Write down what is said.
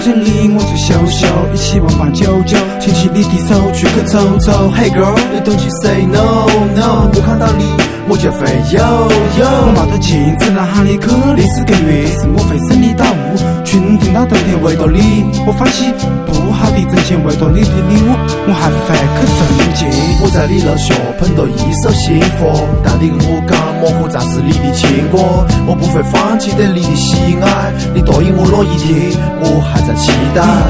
间里我最羞羞，一起玩899，牵起你的手去去走走。Hey girl， 你 don't you say no no， 我看到你我就会我冒着镜子呐喊你去，4个月是我会生你到物，群听到头天为了你，我放弃不好的挣钱，为了你的礼物，我还会去挣钱。 我在你楼下捧着一手幸福，但你跟我讲莫可暂时你的牵挂，我不会放弃对你的喜爱，你答应我了一天，我还在期待。